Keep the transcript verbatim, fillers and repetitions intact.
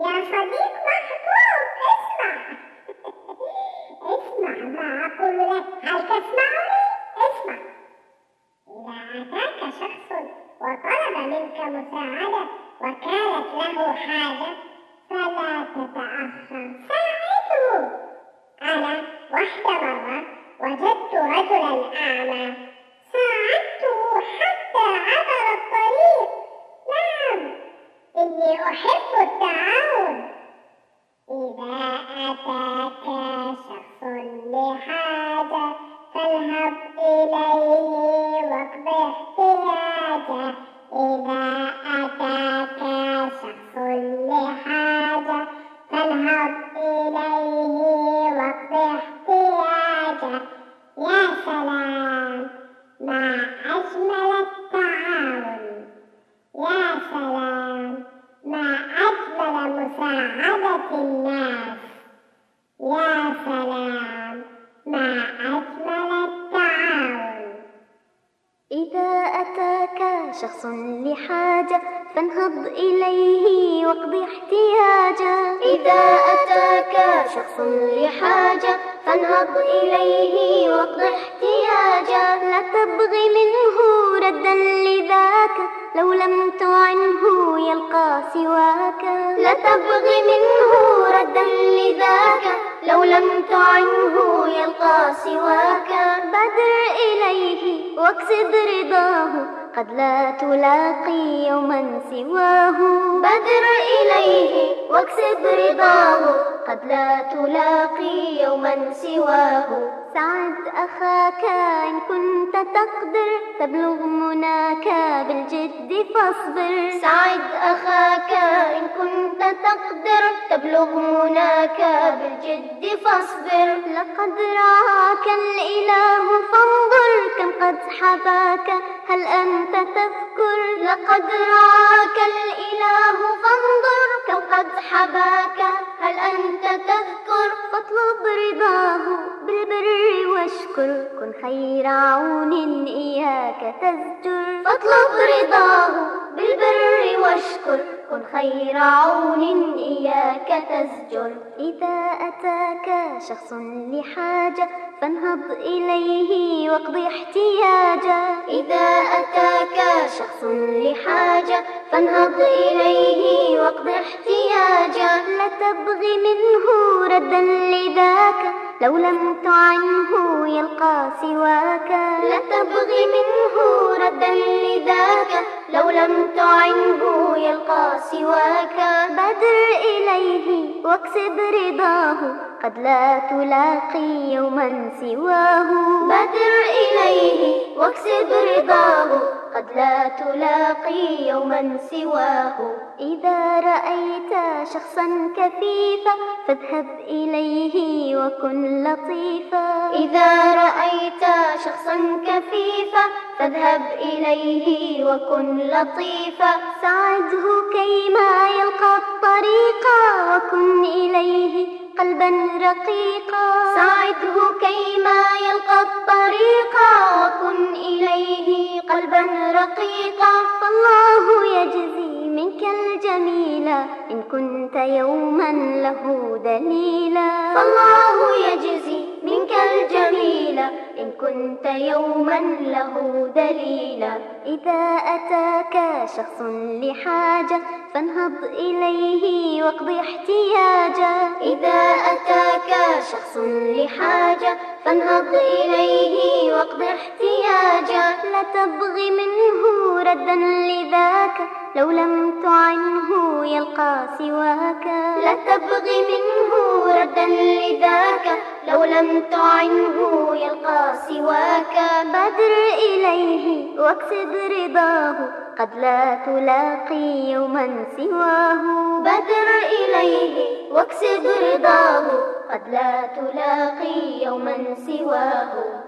يا صديق محبوب اسمع. اسمع ما أقول لك، هل تسمعني؟ اسمع. إذا أتاك شخص وطلب منك مساعدة وكانت له حاجة فلا تتأخر، ساعده. أنا وحدة مرة وجدت رجلا أعمى، ساعدته حتى عبر الطريق. نعم، إني أحب التعاون. إذا أتاك شخص لحاجة فاذهب إليه واقض احتياجه. إذا أتاك شخص لحاجة فاذهب إليه واقض احتياجه. يا سلام ما أجمل التعاون، يا سلام ما أجمل مساعدة الناس، يا سلام ما أجمل التعاون. إذا أتاك شخص لحاجة فانهض إليه واقض احتياجه. إذا أتاك شخص لحاجة فانهض إليه واقض احتياجه. لا تبغي منه ردا لذاك، لو لم تعنه يلقى سواك. لا تبغي منه ردا لذاك، لو لم تعنه يلقى سواك. بادر إليه واكسب رضاه، قد لا تلاقي يوما سواه. بادر إليه واكسب رضاه، قد لا تلاقي يوما سواه. ساعد أخاك إن كنت تقدر، تبلغ مناك بالجد فاصبر. ساعد أخاك إن كنت تقدر، تبلغ مناك بالجد فاصبر. لقد رعاك الإله فانظر، كم قد حباك هل أنت تذكر. لقد رعاك الإله فانظر، كم قد حباك هل أنت تذكر. فاطلب رضاه بالبر واشكر، كن خير عون إياك تزجر. فاطلب رضاه بالبر واشكر، كن خير عون إياك تزجر. إذا أتاك شخص لحاجة فانهض إليه واقض احتياجه. إذا أتاك شخص لحاجة فانهض إليه واقض احتياجه. لا تبغي منه ردا لذاك، لو لم تعنه يلقى سواك. لا تبغي منه ردا لذاك، لو لم تعنه يلقى سواك. بادر إليه واكسب رضاه، قد لا تلاقي يوما سواه. بادر إليه واكسب رضاه، قد لا تلاقي يوما سواه. إذا رأيت شخصا كفيفا فاذهب إليه وكن لطيفا. إذا رأيت شخصا كفيفا فاذهب إليه وكن لطيفا. ساعده كيما يلقى الطريق، وكن إليه قلبا رقيقا. ساعده كيما يلقى الطريق، وكن إليه قلبا رقيقا. فالله يجزي منك الجميلا إن كنت يوما له دليلا. فالله يجزي منك الجميلا إن كنت يوما له دليلا. إذا أتاك شخص لحاجة فانهض إليه واقض احتياجه. إذا أتاك شخص لحاجة فانهض إليه واقض احتياجه. لا تبغي منه ردا لذاك، لو لم تعنه يلقى سواك. لا تبغي منه ردا لذاك، لو لم تعنه يلقى سواك. بادر إليه واكسب رضاه، قد لا تلاقي يوما سواه. بادر إليه واكسب رضاه، قد لا تلاقي يوما سواه.